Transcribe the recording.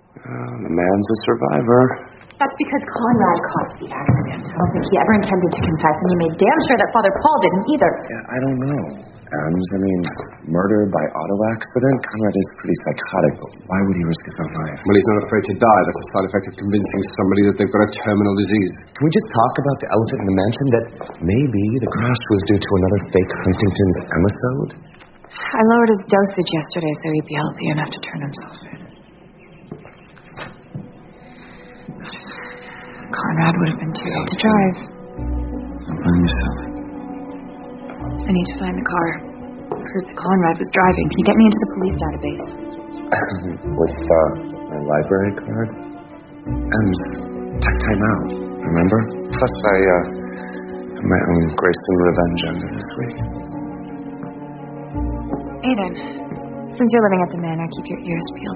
The man's a survivor. That's because Conrad caused the accident. I don't think he ever intended to confess, and you made damn sure that Father Paul didn't either. Yeah, I don't know, Adams. I mean, murder by auto accident? Conrad is pretty psychotic, but why would he risk his own life? Well, he's not afraid to die. That's a side effect of convincing somebody that they've got a terminal disease. Can we just talk about the elephant in the mansion? That maybe the crash was due to another fake Huntington's episode? I lowered his dosage yesterday so he'd be healthy enough to turn himself in. Conrad would have been too ill to drive. Don't blame yourself. I need to find the car. Proof that Conrad was driving. Can you get me into the police database? With my library card? And tech time out, remember? Plus, I have my own Grayson revenge ending this week. Aiden, since you're living at the manor, keep your ears peeled.